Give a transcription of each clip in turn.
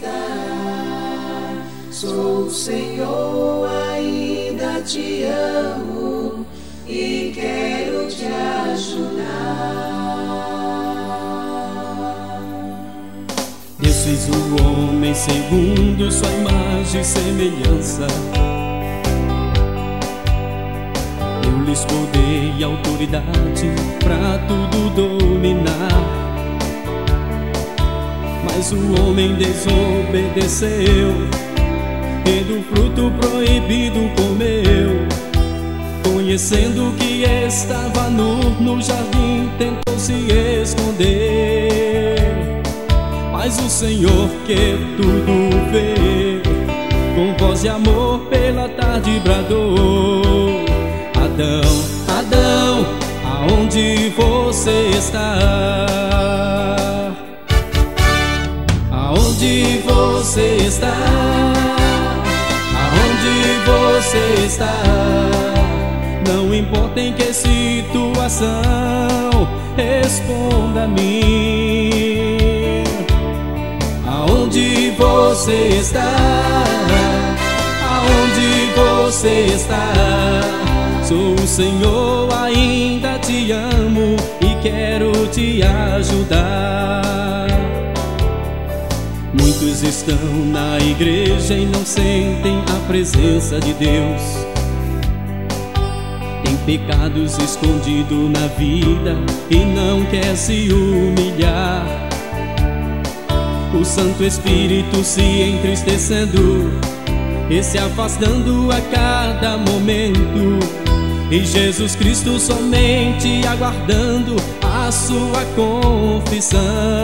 está. Sou o Senhor, ainda te amo e quero te ajudar. Deus fez o homem segundo sua imagem e semelhança. Deu-lhes poder e autoridade pra tudo dominar. Mas o homem desobedeceu e do fruto proibido comeu. Conhecendo que estava nu no jardim, tentou se esconder. Mas o Senhor que tudo vê, com voz de amor pela tarde bradou: Adão, Adão, aonde você está? Aonde você está? Aonde você está? Não importa em que situação, responda a mim. Aonde você está? Aonde você está? Sou o Senhor, ainda te amo e quero te ajudar. Muitos estão na igreja e não sentem a presença de Deus. Tem pecados escondidos na vida e não quer se humilhar. O Santo Espírito se entristecendo e se afastando a cada momento, e Jesus Cristo somente aguardando a sua confissão.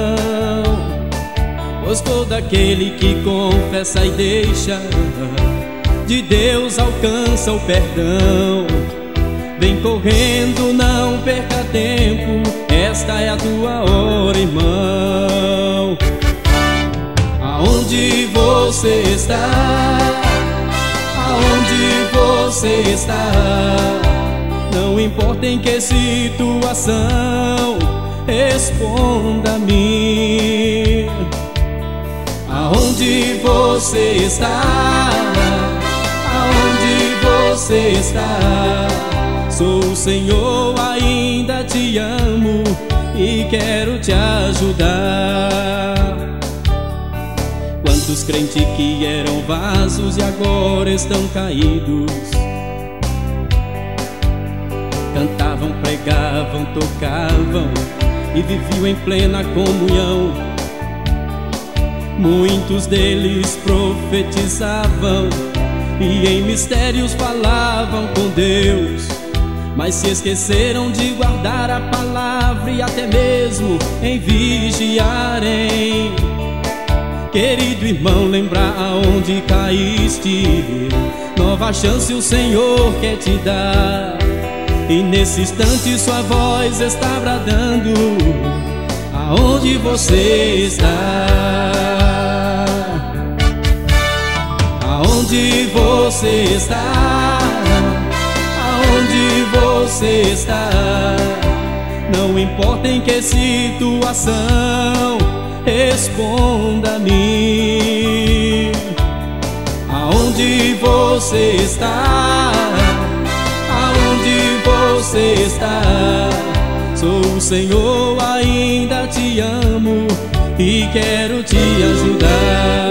Pois todo aquele que confessa e deixa, de Deus alcança o perdão. Vem correndo, não perca tempo, esta é a tua hora, irmão. Aonde você está? Aonde você está? Não importa em que situação, responda a mim. Aonde você está? Aonde você está? Sou o Senhor, ainda te amo e quero te ajudar. Quantos crentes que eram vasos e agora estão caídos, cantavam, pregavam, tocavam e viviam em plena comunhão. Muitos deles profetizavam e em mistérios falavam com Deus, mas se esqueceram de guardar a palavra e até mesmo em vigiarem. Querido irmão, lembrar aonde caíste, nova chance o Senhor quer te dar. E nesse instante sua voz está bradando: aonde você está? Aonde você está? Aonde você está? Não importa em que situação, responda a mim. Aonde você está? Aonde você está? Sou o Senhor, ainda te amo e quero te ajudar.